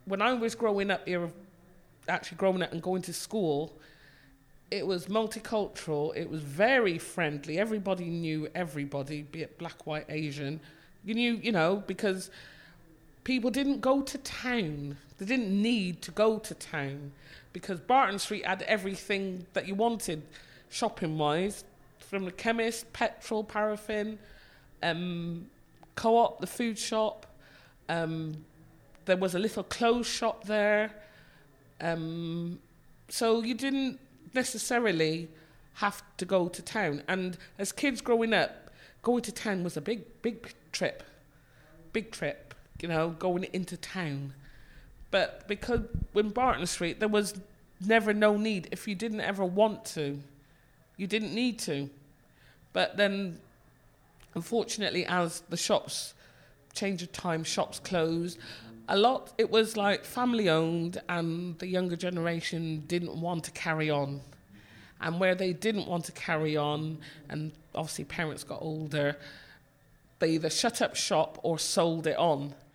when I was growing up here, actually growing up and going to school, it was multicultural. It was very friendly. Everybody knew everybody, be it black, white, Asian. You knew, because people didn't go to town. They didn't need to go to town because Barton Street had everything that you wanted, shopping-wise, from the chemist, petrol, paraffin, Co-op, the food shop. There was a little clothes shop there. So you didn't necessarily have to go to town. And as kids growing up, going to town was a big trip. Big trip, going into town. But because in Barton Street, there was never no need. If you didn't ever want to, you didn't need to. But then, unfortunately, as the shops, change of time, shops closed, it was like family owned, and the younger generation didn't want to carry on. And where they didn't want to carry on, and obviously parents got older, they either shut up shop or sold it on.